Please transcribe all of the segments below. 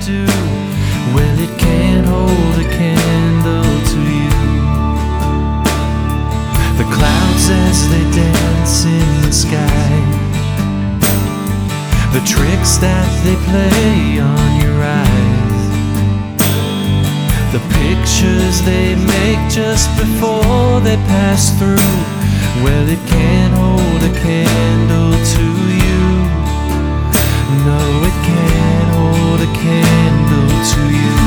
do. Well, it can't hold a candle to you. The clouds as they dance in the sky, the tricks that they play on your eyes, the pictures they make just before they pass through. Well, it can't hold a candle to you. No, it can't hold a candle to you.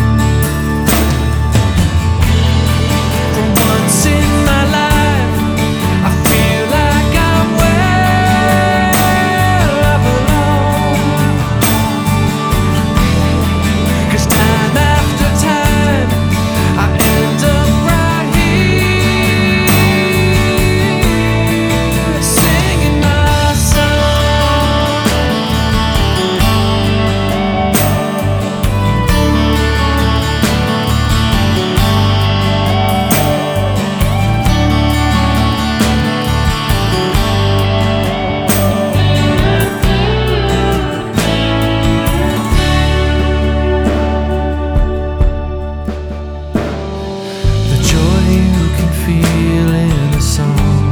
For once in my life, I feel like I'm where I belong. 'Cause time after time, I end up right here, singing my song. The joy you can feel in a song,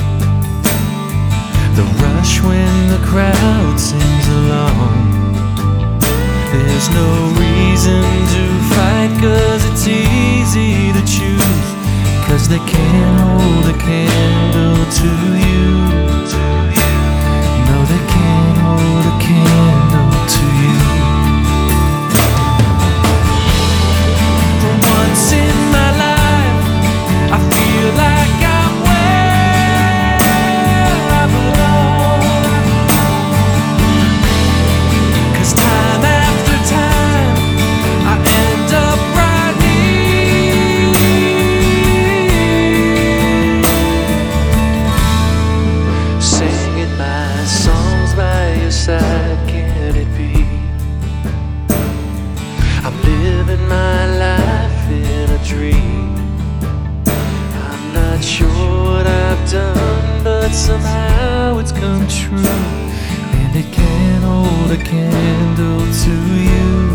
the rush when the crowd sings along. There's no reason to fight, 'cause it's easy to choose, 'cause they can't hold a candle to you. No, they can't hold a candle to you. For once in my life, I feel like I'm where I belong. 'Cause time after time, I end up right here, singing my songs by your side. Can it be? I'm living my life in a dream. I'm not sure what I've done, but somehow it's come true. And it can't hold a candle to you.